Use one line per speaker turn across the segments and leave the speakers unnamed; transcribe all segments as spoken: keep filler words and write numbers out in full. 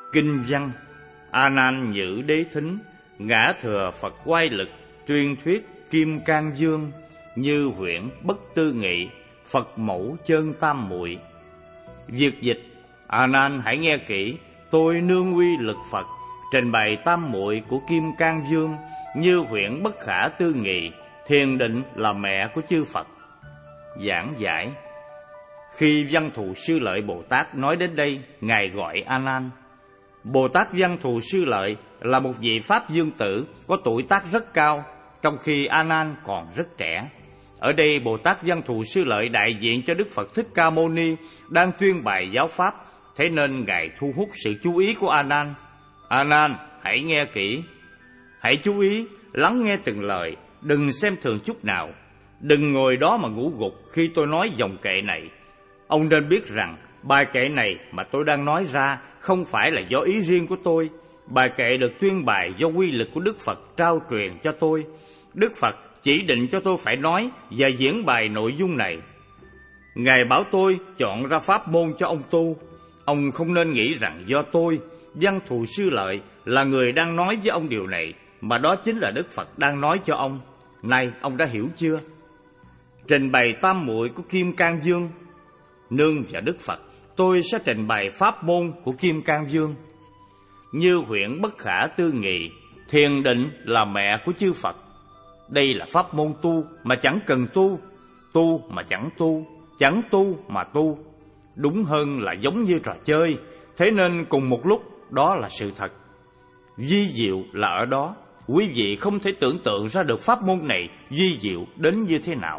Kinh văn: A Nan nhữ đế thính, ngã thừa Phật oai lực, tuyên thuyết kim cang dương, như huyễn bất tư nghị, Phật mẫu chân tam muội. Việt dịch: A Nan hãy nghe kỹ, tôi nương uy lực Phật, trình bày tam muội của kim cang dương, như huyễn bất khả tư nghị, thiền định là mẹ của chư Phật. Giảng giải: khi Văn Thù Sư Lợi Bồ Tát nói đến đây, ngài gọi A Nan. Bồ Tát Văn Thù Sư Lợi là một vị pháp dương tử có tuổi tác rất cao, trong khi A Nan còn rất trẻ. Ở đây Bồ Tát Văn Thù Sư Lợi đại diện cho Đức Phật Thích Ca Mâu Ni đang tuyên bày giáo pháp, thế nên ngài thu hút sự chú ý của A Nan. A Nan, hãy nghe kỹ, hãy chú ý lắng nghe từng lời, đừng xem thường chút nào, đừng ngồi đó mà ngủ gục khi tôi nói dòng kệ này. Ông nên biết rằng bài kệ này mà tôi đang nói ra không phải là do ý riêng của tôi. Bài kệ được tuyên bày do quy lực của Đức Phật trao truyền cho tôi. Đức Phật chỉ định cho tôi phải nói và diễn bài nội dung này. Ngài bảo tôi chọn ra pháp môn cho ông tu. Ông không nên nghĩ rằng do tôi, Văn Thù Sư Lợi, là người đang nói với ông điều này, mà đó chính là Đức Phật đang nói cho ông. Này, ông đã hiểu chưa? Trình bày tam muội của Kim Cang Dương. Nương vào Đức Phật, tôi sẽ trình bày pháp môn của Kim Cang Dương. Như huyễn bất khả tư nghị, thiền định là mẹ của chư Phật. Đây là pháp môn tu mà chẳng cần tu, tu mà chẳng tu, chẳng tu mà tu. Đúng hơn là giống như trò chơi, thế nên cùng một lúc đó là sự thật. Vi diệu là ở đó, quý vị không thể tưởng tượng ra được pháp môn này vi diệu đến như thế nào.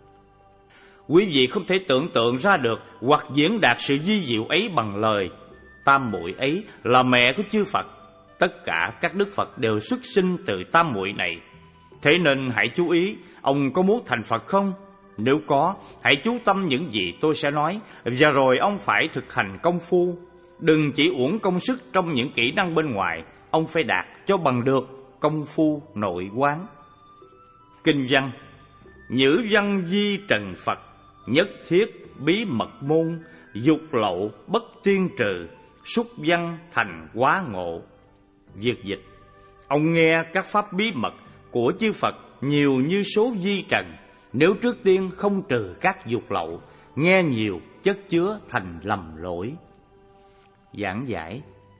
Quý vị không thể tưởng tượng ra được hoặc diễn đạt sự vi diệu ấy bằng lời. Tam muội ấy là mẹ của chư Phật. Tất cả các đức Phật đều xuất sinh từ tam muội này. Thế nên hãy chú ý, ông có muốn thành Phật không? Nếu có, hãy chú tâm những gì tôi sẽ nói, và rồi ông phải thực hành công phu. Đừng chỉ uổng công sức trong những kỹ năng bên ngoài, ông phải đạt cho bằng được công phu nội quán. Kinh văn: nhữ văn di trần Phật, nhất thiết bí mật môn, dục lậu bất tiên trừ, xúc văn thành quá ngộ. Việt dịch: ông nghe các pháp bí mật của chư Phật nhiều như số di trần, nếu trước tiên không trừ các dục lậu, nghe nhiều chất chứa thành lầm lỗi. Giảng giải: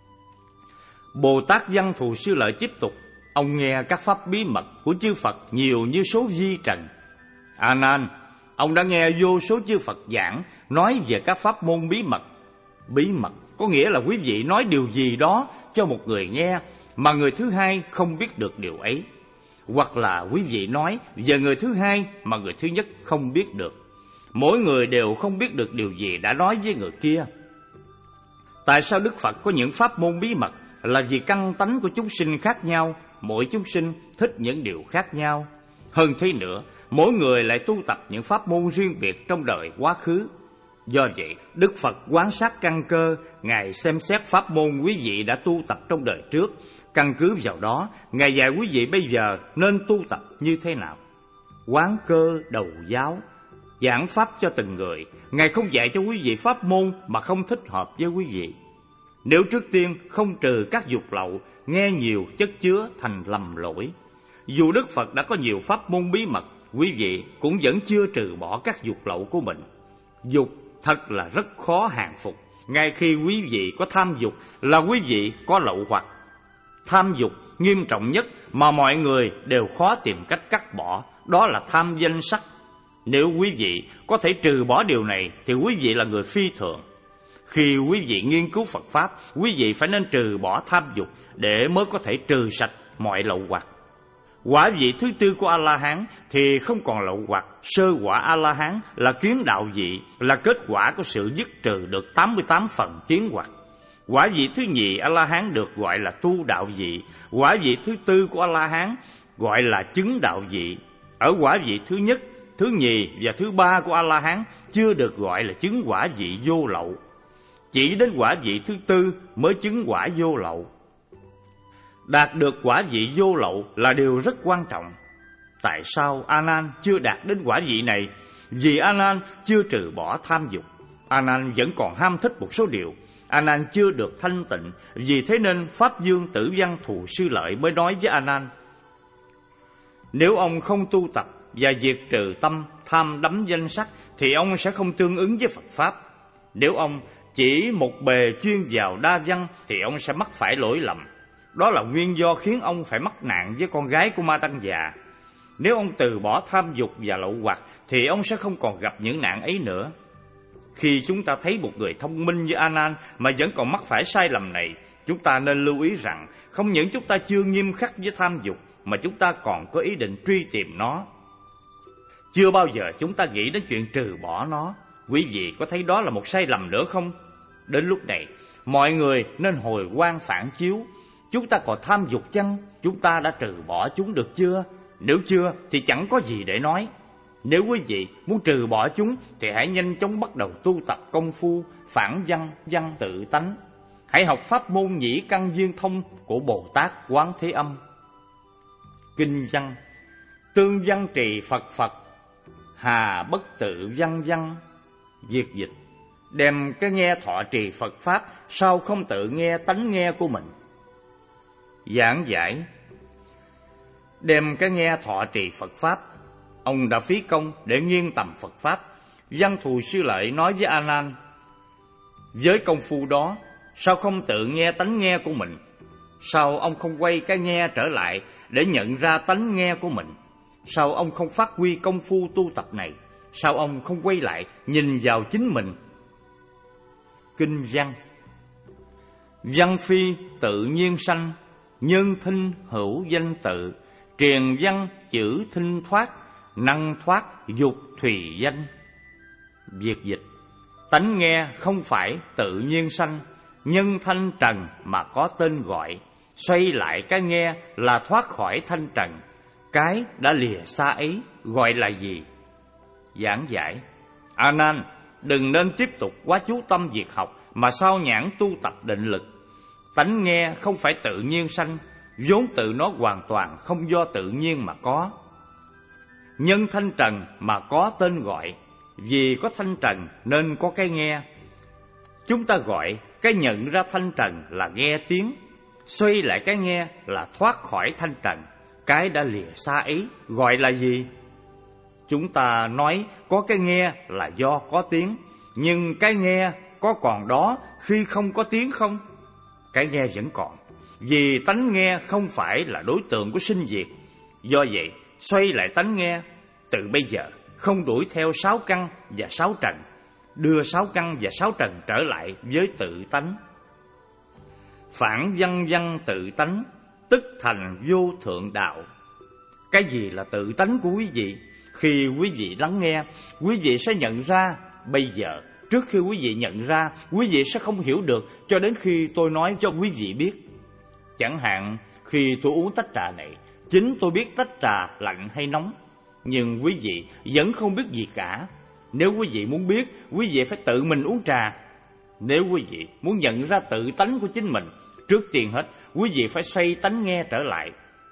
Bồ Tát Văn Thù Sư Lợi tiếp tục: ông nghe các pháp bí mật của chư Phật nhiều như số di trần. A Nan, ông đã nghe vô số chư Phật giảng nói về các pháp môn bí mật. Bí mật có nghĩa là quý vị nói điều gì đó cho một người nghe mà người thứ hai không biết được điều ấy, hoặc là quý vị nói về người thứ hai mà người thứ nhất không biết được. Mỗi người đều không biết được điều gì đã nói với người kia. Tại sao Đức Phật có những pháp môn bí mật? Là vì căn tánh của chúng sinh khác nhau, mỗi chúng sinh thích những điều khác nhau. Hơn thế nữa, mỗi người lại tu tập những pháp môn riêng biệt trong đời quá khứ. Do vậy, Đức Phật quan sát căn cơ, Ngài xem xét pháp môn quý vị đã tu tập trong đời trước. Căn cứ vào đó, Ngài dạy quý vị bây giờ nên tu tập như thế nào. Quán cơ đầu giáo, giảng pháp cho từng người. Ngài không dạy cho quý vị pháp môn mà không thích hợp với quý vị. Nếu trước tiên không trừ các dục lậu, nghe nhiều chất chứa thành lầm lỗi. Dù Đức Phật đã có nhiều pháp môn bí mật, quý vị cũng vẫn chưa trừ bỏ các dục lậu của mình. Dục thật là rất khó hàng phục. Ngay khi quý vị có tham dục là quý vị có lậu hoặc. Tham dục nghiêm trọng nhất mà mọi người đều khó tìm cách cắt bỏ, đó là tham danh sắc. Nếu quý vị có thể trừ bỏ điều này thì quý vị là người phi thường. Khi quý vị nghiên cứu Phật Pháp, quý vị phải nên trừ bỏ tham dục để mới có thể trừ sạch mọi lậu hoặc. Quả vị thứ tư của A-la-hán thì không còn lậu hoặc. Sơ quả A-la-hán là kiến đạo vị, là kết quả của sự dứt trừ được tám mươi tám phần kiến hoặc. Quả vị thứ nhì A-la-hán được gọi là tu đạo vị. Quả vị thứ tư của A-la-hán gọi là chứng đạo vị. Ở quả vị thứ nhất, thứ nhì và thứ ba của A-la-hán chưa được gọi là chứng quả vị vô lậu. Chỉ đến quả vị thứ tư mới chứng quả vô lậu. Đạt được quả vị vô lậu là điều rất quan trọng. Tại sao A Nan chưa đạt đến quả vị này? Vì A Nan chưa trừ bỏ tham dục. A Nan vẫn còn ham thích một số điều. A Nan chưa được thanh tịnh, vì thế nên Pháp Dương Tử Văn Thù Sư Lợi mới nói với A Nan: nếu ông không tu tập và diệt trừ tâm tham đắm danh sắc thì ông sẽ không tương ứng với Phật Pháp. Nếu ông chỉ một bề chuyên vào đa văn thì ông sẽ mắc phải lỗi lầm. Đó là nguyên do khiến ông phải mắc nạn với con gái của Ma Tăng già. Nếu ông từ bỏ tham dục và lậu hoặc thì ông sẽ không còn gặp những nạn ấy nữa. Khi chúng ta thấy một người thông minh như A Nan mà vẫn còn mắc phải sai lầm này, chúng ta nên lưu ý rằng không những chúng ta chưa nghiêm khắc với tham dục mà chúng ta còn có ý định truy tìm nó. Chưa bao giờ chúng ta nghĩ đến chuyện trừ bỏ nó. Quý vị có thấy đó là một sai lầm nữa không? Đến lúc này, mọi người nên hồi quan phản chiếu. Chúng ta còn tham dục chăng? Chúng ta đã trừ bỏ chúng được chưa? Nếu chưa thì chẳng có gì để nói. Nếu quý vị muốn trừ bỏ chúng thì hãy nhanh chóng bắt đầu tu tập công phu phản văn văn tự tánh. Hãy học pháp môn nhĩ căn viên thông của Bồ Tát Quán Thế Âm. Kinh văn: tương văn trì Phật Phật, hà bất tự văn văn. Việt dịch: đem cái nghe thọ trì Phật Pháp, sao không tự nghe tánh nghe của mình? Giảng giải: đem cái nghe thọ trì Phật Pháp, ông đã phí công để nghiên tầm Phật Pháp. Văn Thù Sư Lợi nói với A Nan: với công phu đó, sao không tự nghe tánh nghe của mình? Sao ông không quay cái nghe trở lại để nhận ra tánh nghe của mình? Sao ông không phát huy công phu tu tập này? Sao ông không quay lại nhìn vào chính mình? Kinh văn: văn phi tự nhiên sanh, nhân thinh hữu danh tự. Triền văn chữ thinh thoát, năng thoát dục thùy danh. Việt dịch: tánh nghe không phải tự nhiên sanh, nhân thanh trần mà có tên gọi. Xoay lại cái nghe là thoát khỏi thanh trần. Cái đã lìa xa ấy gọi là gì? Giảng giải: A Nan, đừng nên tiếp tục quá chú tâm việc học mà sao nhãn tu tập định lực. Tánh nghe không phải tự nhiên sanh, vốn tự nó hoàn toàn không do tự nhiên mà có. Nhân thanh trần mà có tên gọi, vì có thanh trần nên có cái nghe. Chúng ta gọi cái nhận ra thanh trần là nghe tiếng, xoay lại cái nghe là thoát khỏi thanh trần. Cái đã lìa xa ấy gọi là gì? Chúng ta nói có cái nghe là do có tiếng, nhưng cái nghe có còn đó khi không có tiếng không? Cái nghe vẫn còn, vì tánh nghe không phải là đối tượng của sinh diệt. Do vậy, xoay lại tánh nghe, từ bây giờ không đuổi theo sáu căn và sáu trần, đưa sáu căn và sáu trần trở lại với tự tánh. Phản văn văn tự tánh, tức thành vô thượng đạo. Cái gì là tự tánh của quý vị? Khi quý vị lắng nghe, quý vị sẽ nhận ra. Bây giờ, trước khi quý vị nhận ra, quý vị sẽ không hiểu được cho đến khi tôi nói cho quý vị biết. Chẳng hạn, khi tôi uống tách trà này, chính tôi biết tách trà lạnh hay nóng, nhưng quý vị vẫn không biết gì cả. Nếu quý vị muốn biết, quý vị phải tự mình uống trà. Nếu quý vị muốn nhận ra tự tánh của chính mình, trước tiên hết, quý vị phải xoay tánh nghe trở lại.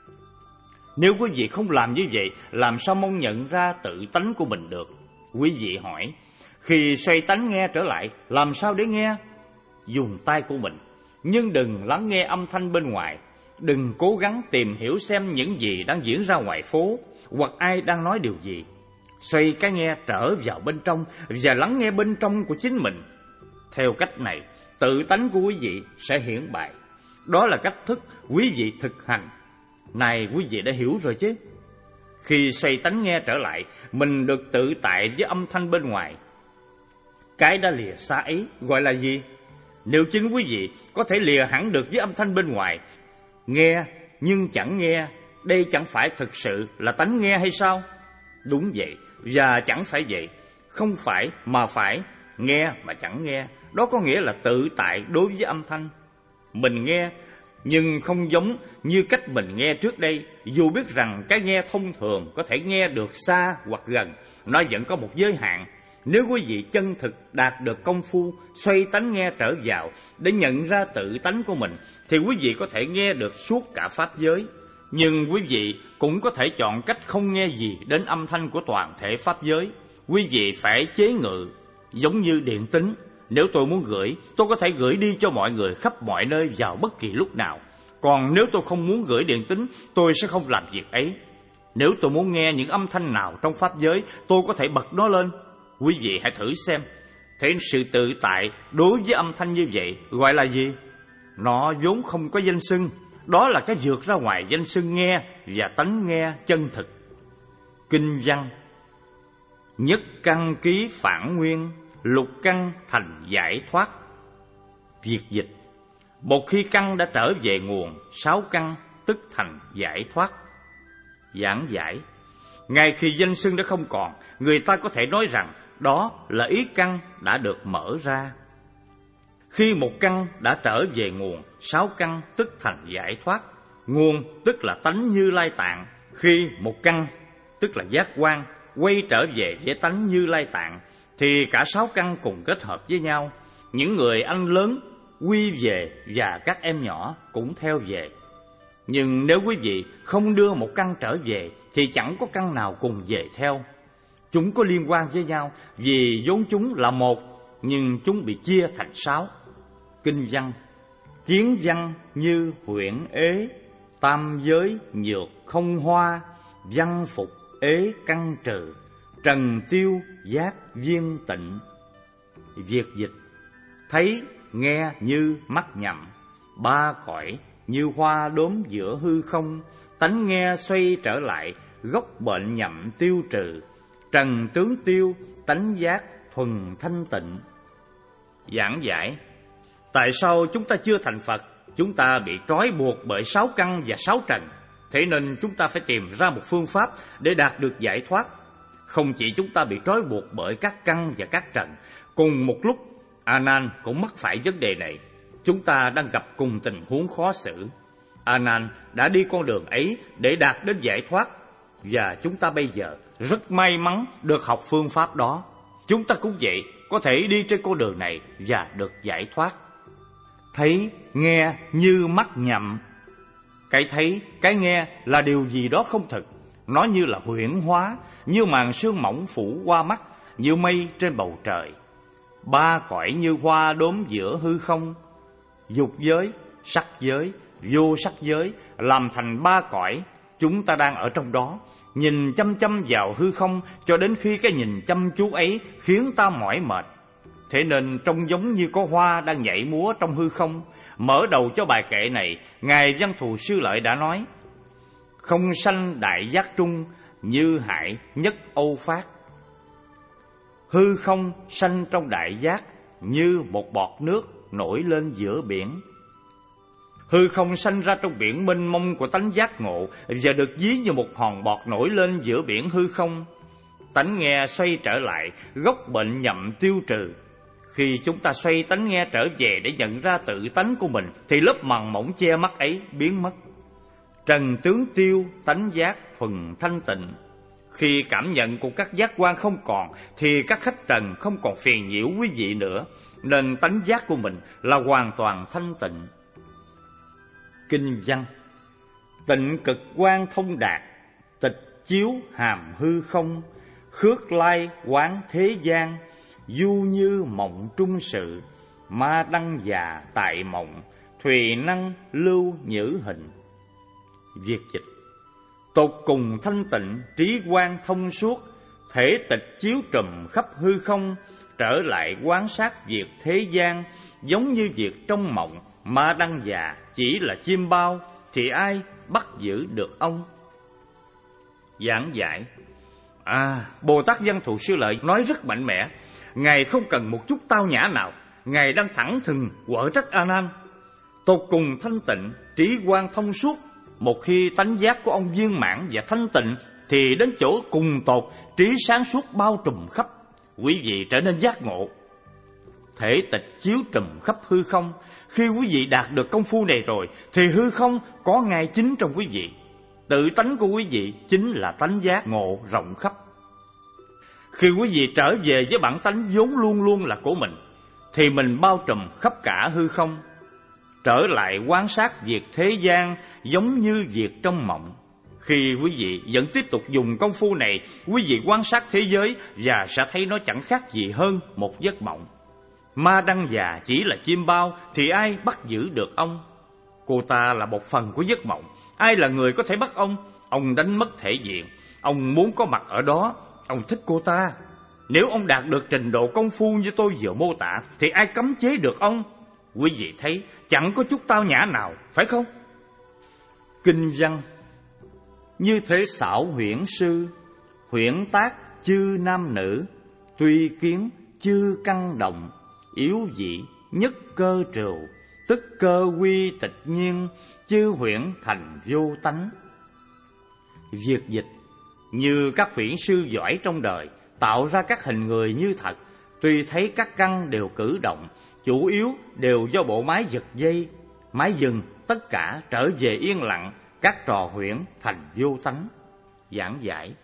Nếu quý vị không làm như vậy, làm sao mong nhận ra tự tánh của mình được? Quý vị hỏi, khi xoay tánh nghe trở lại, làm sao để nghe? Dùng tai của mình, nhưng đừng lắng nghe âm thanh bên ngoài. Đừng cố gắng tìm hiểu xem những gì đang diễn ra ngoài phố, hoặc ai đang nói điều gì. Xoay cái nghe trở vào bên trong và lắng nghe bên trong của chính mình. Theo cách này, tự tánh của quý vị sẽ hiển bày. Đó là cách thức quý vị thực hành. Này quý vị đã hiểu rồi chứ? Khi xoay tánh nghe trở lại, mình được tự tại với âm thanh bên ngoài. Cái đã lìa xa ấy gọi là gì? Nếu chính quý vị có thể lìa hẳn được với âm thanh bên ngoài, nghe nhưng chẳng nghe, đây chẳng phải thực sự là tánh nghe hay sao? Đúng vậy, và chẳng phải vậy. Không phải mà phải, nghe mà chẳng nghe, đó có nghĩa là tự tại đối với âm thanh. Mình nghe, nhưng không giống như cách mình nghe trước đây. Dù biết rằng cái nghe thông thường có thể nghe được xa hoặc gần, nó vẫn có một giới hạn. Nếu quý vị chân thực đạt được công phu xoay tánh nghe trở vào để nhận ra tự tánh của mình, thì quý vị có thể nghe được suốt cả pháp giới. Nhưng quý vị cũng có thể chọn cách không nghe gì đến âm thanh của toàn thể pháp giới. Quý vị phải chế ngự, giống như điện tính. Nếu tôi muốn gửi, tôi có thể gửi đi cho mọi người khắp mọi nơi vào bất kỳ lúc nào. Còn nếu tôi không muốn gửi điện tín, tôi sẽ không làm việc ấy. Nếu tôi muốn nghe những âm thanh nào trong pháp giới, tôi có thể bật nó lên. Quý vị hãy thử xem. Thế sự tự tại đối với âm thanh như vậy gọi là gì? Nó vốn không có danh xưng. Đó là cái vượt ra ngoài danh xưng nghe và tánh nghe chân thực. Kinh văn: nhất căn ký phản nguyên, lục căn thành giải thoát. Việt dịch: một khi căn đã trở về nguồn, sáu căn tức thành giải thoát. Giảng giải: ngay khi danh xưng đã không còn, người ta có thể nói rằng đó là ý căn đã được mở ra. Khi một căn đã trở về nguồn, sáu căn tức thành giải thoát. Nguồn tức là tánh Như Lai Tạng. Khi một căn tức là giác quan quay trở về với tánh Như Lai Tạng, thì cả sáu căn cùng kết hợp với nhau. Những người anh lớn quy về và các em nhỏ cũng theo về. Nhưng nếu quý vị không đưa một căn trở về thì chẳng có căn nào cùng về theo. Chúng có liên quan với nhau vì vốn chúng là một, nhưng chúng bị chia thành sáu. Kinh văn: kiến văn như huyễn ế, tam giới nhược không hoa, văn phục ế căn trừ, trần tiêu giác viên tịnh. Việt dịch: thấy nghe như mắt nhậm, ba cõi như hoa đốm giữa hư không, tánh nghe xoay trở lại, gốc bệnh nhậm tiêu trừ, trần tướng tiêu, tánh giác thuần thanh tịnh. Giảng giải: tại sao chúng ta chưa thành Phật? Chúng ta bị trói buộc bởi sáu căn và sáu trần. Thế nên chúng ta phải tìm ra một phương pháp để đạt được giải thoát. Không chỉ chúng ta bị trói buộc bởi các căn và các trần, cùng một lúc A Nan cũng mắc phải vấn đề này. Chúng ta đang gặp cùng tình huống khó xử. A Nan đã đi con đường ấy để đạt đến giải thoát, và chúng ta bây giờ rất may mắn được học phương pháp đó. Chúng ta cũng vậy, có thể đi trên con đường này và được giải thoát. Thấy nghe như mắt nhậm. Cái thấy, cái nghe là điều gì đó không thực. Nó như là huyễn hóa, như màn sương mỏng phủ qua mắt, như mây trên bầu trời. Ba cõi như hoa đốm giữa hư không. Dục giới, sắc giới, vô sắc giới làm thành ba cõi. Chúng ta đang ở trong đó, nhìn chăm chăm vào hư không cho đến khi cái nhìn chăm chú ấy khiến ta mỏi mệt. Thế nên trông giống như có hoa đang nhảy múa trong hư không. Mở đầu cho bài kệ này, Ngài Văn Thù Sư Lợi đã nói: không sanh đại giác trung, như hại nhất Âu Phát. Hư không sanh trong đại giác, như một bọt nước nổi lên giữa biển. Hư không sanh ra trong biển mênh mông của tánh giác ngộ, và được ví như một hòn bọt nổi lên giữa biển hư không. Tánh nghe xoay trở lại, gốc bệnh nhậm tiêu trừ. Khi chúng ta xoay tánh nghe trở về để nhận ra tự tánh của mình, thì lớp màng mỏng che mắt ấy biến mất. Trần tướng tiêu, tánh giác thuần thanh tịnh. Khi cảm nhận của các giác quan không còn, thì các khách trần không còn phiền nhiễu quý vị nữa, nên tánh giác của mình là hoàn toàn thanh tịnh. Kinh văn: tịnh cực quan thông đạt, tịch chiếu hàm hư không, khước lai quán thế gian, du như mộng trung sự, ma đăng già tại mộng, thùy năng lưu nhữ hình. Việt dịch: tột cùng thanh tịnh, trí quang thông suốt, thể tịch chiếu trùm khắp hư không, trở lại quán sát việc thế gian, giống như việc trong mộng. Ma đăng già chỉ là chim bao, thì ai bắt giữ được ông? Giảng giải: À, Bồ Tát Văn Thù Sư Lợi nói rất mạnh mẽ. Ngài không cần một chút tao nhã nào, Ngài đang thẳng thừng quở trách A Nan. Tột cùng thanh tịnh, trí quang thông suốt. Một khi tánh giác của ông viên mãn và thanh tịnh, thì đến chỗ cùng tột, trí sáng suốt bao trùm khắp, quý vị trở nên giác ngộ. Thể tịch chiếu trùm khắp hư không. Khi quý vị đạt được công phu này rồi, thì hư không có ngay chính trong quý vị. Tự tánh của quý vị chính là tánh giác ngộ rộng khắp. Khi quý vị trở về với bản tánh vốn luôn luôn là của mình, thì mình bao trùm khắp cả hư không. Trở lại quan sát việc thế gian giống như việc trong mộng. Khi quý vị vẫn tiếp tục dùng công phu này, quý vị quan sát thế giới và sẽ thấy nó chẳng khác gì hơn một giấc mộng. Ma Đăng già chỉ là chim bao thì ai bắt giữ được ông? Cô ta là một phần của giấc mộng, ai là người có thể bắt ông? Ông đánh mất thể diện, ông muốn có mặt ở đó, ông thích cô ta. Nếu ông đạt được trình độ công phu như tôi vừa mô tả thì ai cấm chế được ông? Quý vị thấy chẳng có chút tao nhã nào, phải không? Kinh văn: như thế xảo huyễn sư, huyễn tác chư nam nữ, tuy kiến chư căn động, yếu dị nhất cơ trừu, tức cơ quy tịch nhiên, chư huyễn thành vô tánh. Việc dịch: như các huyễn sư giỏi trong đời tạo ra các hình người như thật, tuy thấy các căn đều cử động, chủ yếu đều do bộ máy giật dây, máy dừng, tất cả trở về yên lặng, các trò huyễn thành vô tánh. Giảng giải: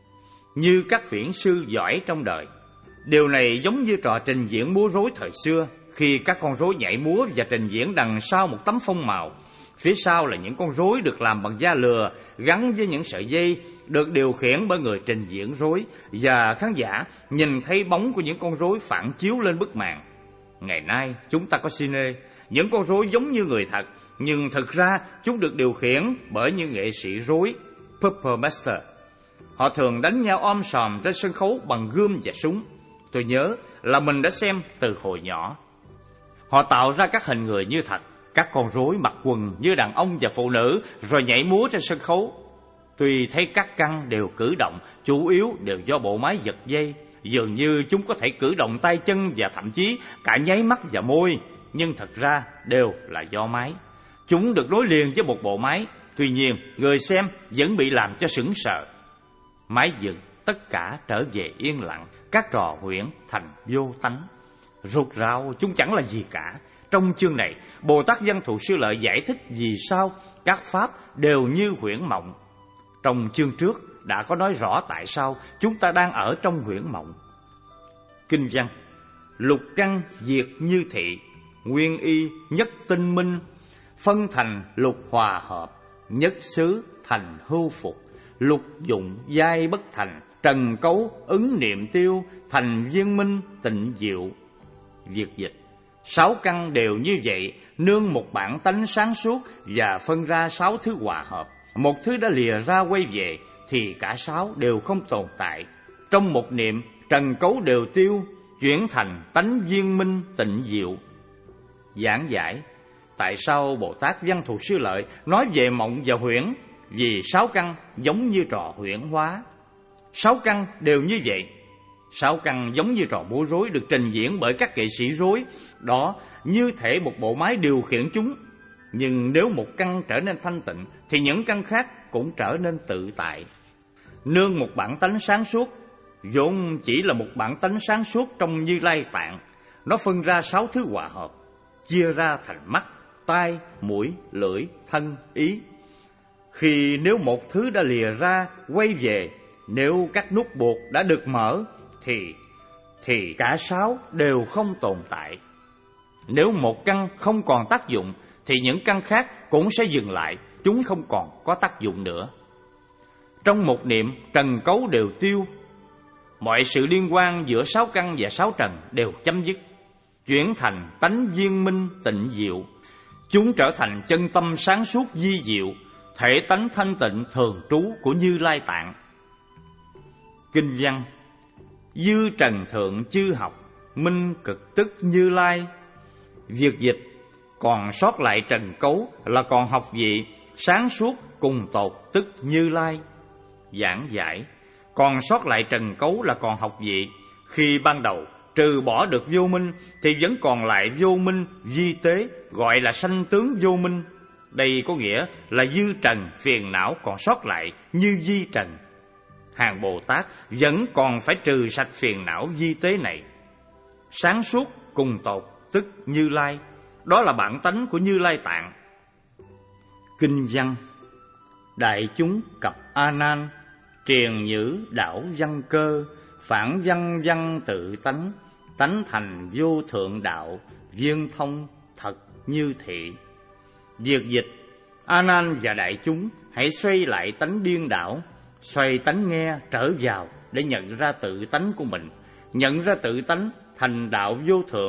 như các huyễn sư giỏi trong đời, điều này giống như trò trình diễn múa rối thời xưa, khi các con rối nhảy múa và trình diễn đằng sau một tấm phông màu. Phía sau là những con rối được làm bằng da lừa, gắn với những sợi dây, được điều khiển bởi người trình diễn rối, và khán giả nhìn thấy bóng của những con rối phản chiếu lên bức màn. Ngày nay chúng ta có cine, những con rối giống như người thật, nhưng thực ra chúng được điều khiển bởi những nghệ sĩ rối, puppet master. Họ thường đánh nhau om sòm trên sân khấu bằng gươm và súng. Tôi nhớ là mình đã xem từ hồi nhỏ. Họ tạo ra các hình người như thật, các con rối mặc quần như đàn ông và phụ nữ, rồi nhảy múa trên sân khấu. Tuy thấy các căn đều cử động, chủ yếu đều do bộ máy giật dây, dường như chúng có thể cử động tay chân và thậm chí cả nháy mắt và môi, nhưng thật ra đều là do máy. Chúng được nối liền với một bộ máy, tuy nhiên người xem vẫn bị làm cho sững sờ. Máy dừng, tất cả trở về yên lặng, các trò huyễn thành vô tánh. Rốt ráo chúng chẳng là gì cả. Trong chương này, Bồ Tát Văn Thù Sư Lợi giải thích vì sao các pháp đều như huyễn mộng. Trong chương trước đã có nói rõ tại sao chúng ta đang ở trong huyễn mộng. Kinh văn: lục căn diệt như thị, nguyên y nhất tinh minh, phân thành lục hòa hợp, nhất xứ thành hưu phục, lục dụng giai bất thành, trần cấu ứng niệm tiêu, thành viên minh tịnh diệu. Việc dịch: sáu căn đều như vậy, nương một bản tánh sáng suốt và phân ra sáu thứ hòa hợp. Một thứ đã lìa ra quay về thì cả sáu đều không tồn tại. Trong một niệm, trần cấu đều tiêu, chuyển thành tánh viên minh tịnh diệu. Giảng giải: tại sao Bồ Tát Văn Thù Sư Lợi nói về mộng và huyễn? Vì sáu căn giống như trò huyễn hóa. Sáu căn đều như vậy. Sáu căn giống như trò múa rối được trình diễn bởi các nghệ sĩ rối, đó như thể một bộ máy điều khiển chúng. Nhưng nếu một căn trở nên thanh tịnh thì những căn khác cũng trở nên tự tại. Nương một bản tánh sáng suốt, vốn chỉ là một bản tánh sáng suốt trong Như Lai Tạng, nó phân ra sáu thứ hòa hợp, chia ra thành mắt, tai, mũi, lưỡi, thân, ý. Khi nếu một thứ đã lìa ra quay về, nếu các nút buộc đã được mở thì thì cả sáu đều không tồn tại. Nếu một căn không còn tác dụng thì những căn khác cũng sẽ dừng lại, chúng không còn có tác dụng nữa. Trong một niệm, trần cấu đều tiêu, mọi sự liên quan giữa sáu căn và sáu trần đều chấm dứt, chuyển thành tánh viên minh tịnh diệu. Chúng trở thành chân tâm sáng suốt vi diệu, thể tánh thanh tịnh thường trú của Như Lai Tạng. Kinh văn: dư trần thượng chư học, minh cực tức Như Lai. Việc dịch: còn sót lại trần cấu là còn học vị, sáng suốt cùng tột tức Như Lai. Giảng giải: còn sót lại trần cấu là còn học vị. Khi ban đầu trừ bỏ được vô minh thì vẫn còn lại vô minh vi tế, gọi là sanh tướng vô minh. Đây có nghĩa là dư trần phiền não còn sót lại như vi trần. Hàng Bồ Tát vẫn còn phải trừ sạch phiền não vi tế này. Sáng suốt cùng tột tức Như Lai, đó là bản tánh của Như Lai Tạng. Kinh văn: đại chúng cập A Nan, triền nhữ đảo văn cơ, phản văn văn tự tánh, tánh thành vô thượng đạo, viên thông thật như thị. Việc dịch: A Nan và đại chúng hãy xoay lại tánh điên đảo, xoay tánh nghe trở vào để nhận ra tự tánh của mình, nhận ra tự tánh thành đạo vô thượng,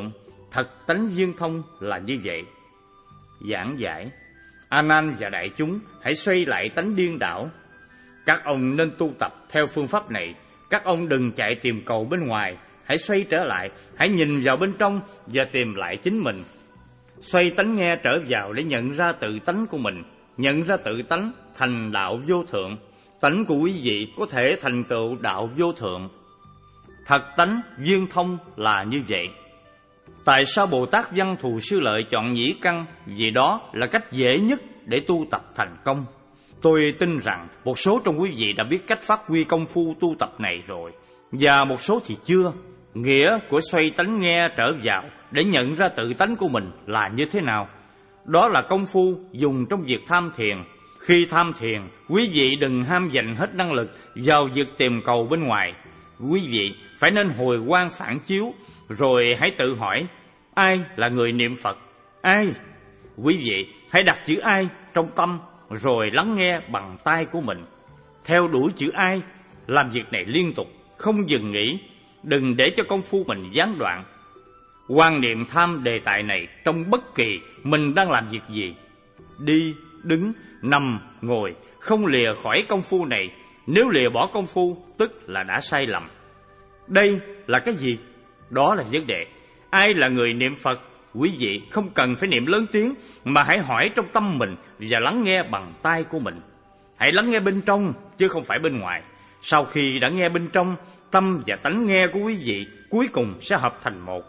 thật tánh viên thông là như vậy. Giảng giải: A Nan và đại chúng hãy xoay lại tánh điên đảo. Các ông nên tu tập theo phương pháp này. Các ông đừng chạy tìm cầu bên ngoài, hãy xoay trở lại, hãy nhìn vào bên trong và tìm lại chính mình. Xoay tánh nghe trở vào để nhận ra tự tánh của mình, nhận ra tự tánh thành đạo vô thượng. Tánh của quý vị có thể thành tựu đạo vô thượng. Thật tánh viên thông là như vậy. Tại sao Bồ Tát Văn Thù Sư Lợi chọn nhĩ căn? Vì đó là cách dễ nhất để tu tập thành công. Tôi tin rằng một số trong quý vị đã biết cách phát huy công phu tu tập này rồi, và một số thì chưa. Nghĩa của xoay tánh nghe trở vào để nhận ra tự tánh của mình là như thế nào? Đó là công phu dùng trong việc tham thiền. Khi tham thiền, quý vị đừng ham dành hết năng lực vào việc tìm cầu bên ngoài. Quý vị phải nên hồi quang phản chiếu, rồi hãy tự hỏi: ai là người niệm Phật? Ai? Quý vị hãy đặt chữ ai trong tâm, rồi lắng nghe bằng tai của mình. Theo đuổi chữ ai, làm việc này liên tục, không dừng nghỉ. Đừng để cho công phu mình gián đoạn. Quan niệm tham đề tài này trong bất kỳ mình đang làm việc gì. Đi, đứng, nằm, ngồi, không lìa khỏi công phu này. Nếu lìa bỏ công phu, tức là đã sai lầm. Đây là cái gì? Đó là vấn đề. Ai là người niệm Phật? Quý vị không cần phải niệm lớn tiếng, mà hãy hỏi trong tâm mình và lắng nghe bằng tai của mình. Hãy lắng nghe bên trong, chứ không phải bên ngoài. Sau khi đã nghe bên trong, tâm và tánh nghe của quý vị cuối cùng sẽ hợp thành một.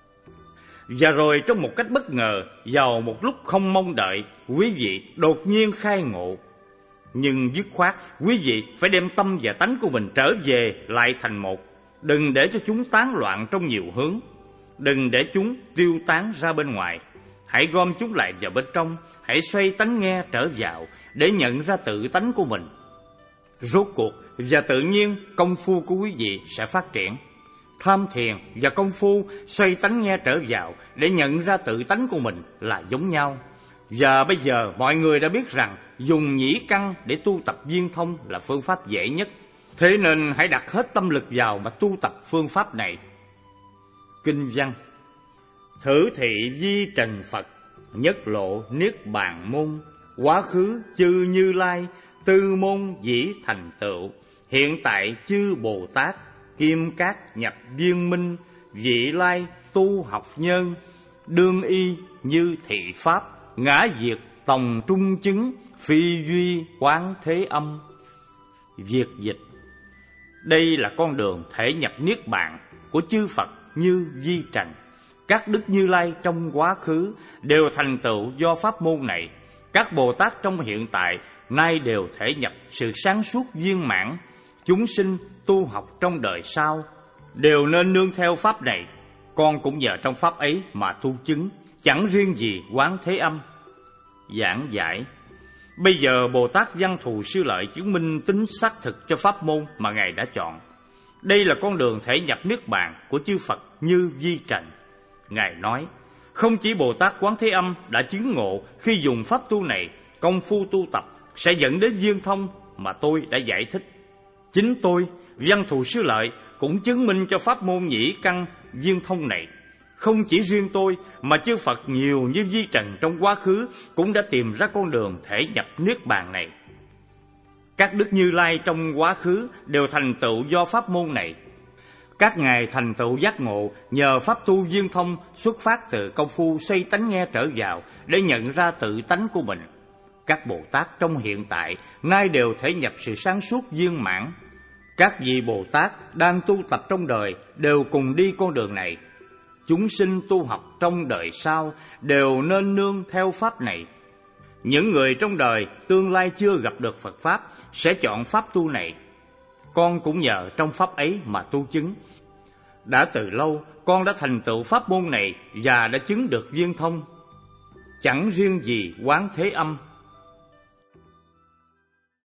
Và rồi trong một cách bất ngờ, vào một lúc không mong đợi, quý vị đột nhiên khai ngộ. Nhưng dứt khoát, quý vị phải đem tâm và tánh của mình trở về lại thành một. Đừng để cho chúng tán loạn trong nhiều hướng. Đừng để chúng tiêu tán ra bên ngoài. Hãy gom chúng lại vào bên trong. Hãy xoay tánh nghe trở vào để nhận ra tự tánh của mình. Rốt cuộc và tự nhiên công phu của quý vị sẽ phát triển. Tham thiền và công phu xoay tánh nghe trở vào để nhận ra tự tánh của mình là giống nhau. Và bây giờ mọi người đã biết rằng dùng nhĩ căn để tu tập viên thông là phương pháp dễ nhất. Thế nên hãy đặt hết tâm lực vào mà tu tập phương pháp này. Kinh văn: thử thị vi trần Phật, nhất lộ niết bàn môn. Quá khứ chư Như Lai, tư môn dĩ thành tựu. Hiện tại chư Bồ Tát, kim cát nhập viên minh. Vị lai tu học nhân, đương y như thị pháp. Ngã diệt tòng trung chứng, phi duy quán thế âm. Việt dịch: đây là con đường thể nhập niết bàn của chư Phật Như Vi Trần. Các đức Như Lai trong quá khứ đều thành tựu do pháp môn này. Các Bồ Tát trong hiện tại nay đều thể nhập sự sáng suốt viên mãn. Chúng sinh tu học trong đời sau đều nên nương theo pháp này. Con cũng nhờ trong pháp ấy mà tu chứng, chẳng riêng gì quán thế âm. Giảng giải: bây giờ Bồ Tát Văn Thù Sư Lợi chứng minh tính xác thực cho pháp môn mà Ngài đã chọn. Đây là con đường thể nhập niết bàn của chư Phật Như Vi Trần. Ngài nói, không chỉ Bồ Tát Quán Thế Âm đã chứng ngộ khi dùng pháp tu này, công phu tu tập sẽ dẫn đến viên thông mà tôi đã giải thích. Chính tôi, Văn Thù Sư Lợi, cũng chứng minh cho pháp môn nhĩ căn viên thông này. Không chỉ riêng tôi, mà chư Phật nhiều như Vi Trần trong quá khứ cũng đã tìm ra con đường thể nhập niết bàn này. Các đức Như Lai trong quá khứ đều thành tựu do pháp môn này. Các ngài thành tựu giác ngộ nhờ pháp tu viên thông xuất phát từ công phu xoay tánh nghe trở vào để nhận ra tự tánh của mình. Các Bồ Tát trong hiện tại nay đều thể nhập sự sáng suốt viên mãn. Các vị Bồ Tát đang tu tập trong đời đều cùng đi con đường này. Chúng sinh tu học trong đời sau đều nên nương theo pháp này. Những người trong đời tương lai chưa gặp được Phật Pháp sẽ chọn pháp tu này. Con cũng nhờ trong pháp ấy mà tu chứng. Đã từ lâu con đã thành tựu pháp môn này và đã chứng được viên thông. Chẳng riêng gì Quán Thế Âm